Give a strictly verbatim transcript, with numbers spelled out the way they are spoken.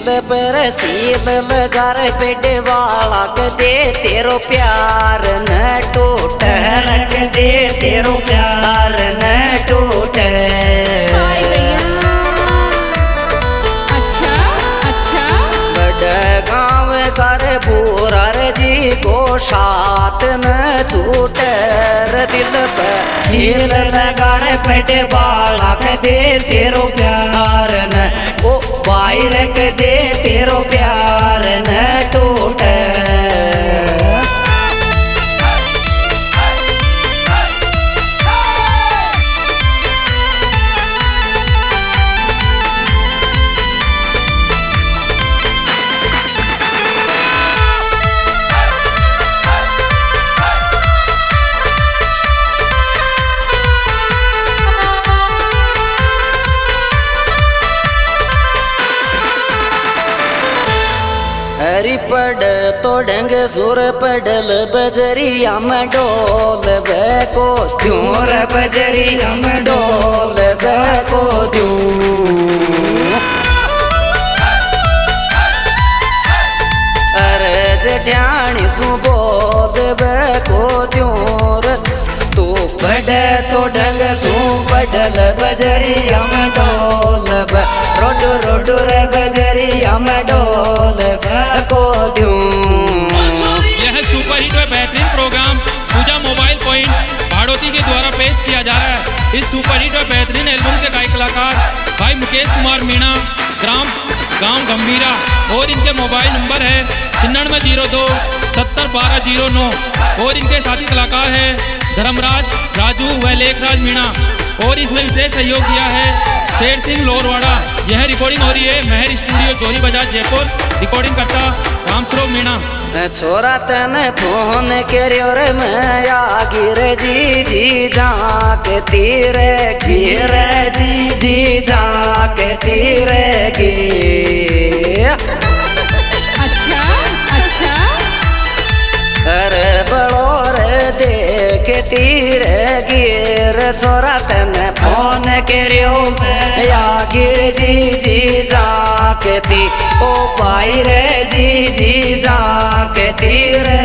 दिल पर सील लगा रे पेड़े वाला के दे तेरो प्यार न टूटे रख दे तेरो प्यार न टूटे। अच्छा अच्छा बड़े गाँव कर पूरा रे जी को साथ न छूटे रे दिल पे दिल लगा रे पेड़े वाला के दे तेरो प्यार न ओ बाहर के दे तेरो प्यार न टूटे। हरी पड़ तो ढंग सुर पडल बजरिया में डोल बैको त्यों रे बजरिया में डोल बैको त्यों। अरे जेठानी सु बोल बैको त्यों रे तू पड़े तो ढंग सु पडल बजरिया में डोल रोड रोड रे बजरिया में डोल को दूं। यह सुपर हिट व बेहतरीन प्रोग्राम पूजा मोबाइल पॉइंट भाड़ोती के द्वारा पेश किया जा रहा है। इस सुपर हिट व बेहतरीन एल्बम के गायक कलाकार भाई मुकेश कुमार मीणा, ग्राम गांव गंभीरा, और इनके मोबाइल नंबर है छिन्नवे जीरो दो सत्तर बारह जीरो नौ। और इनके साथी कलाकार है धर्मराज, राजू व लेखराज मीणा। और इसमें विशेष सहयोग दिया है शेर सिंह लोरवाड़ा। यह रिकॉर्डिंग हो रही है महर स्टूडियो चोरी बाजार जयपुर। रिकॉर्डिंग करता रामसरो मीणा। छोरा तने फोन करियो रे मैं आगिर जी जी जाके तीरे गिरे जी जी जाके तीरे गी। अच्छा अच्छा अरे बड़ो रे देख तीरे गिर छोरा तने फोन करियो मैं आगिर जी जी जाके ती ओ पाई रे जी जी जाके तीरे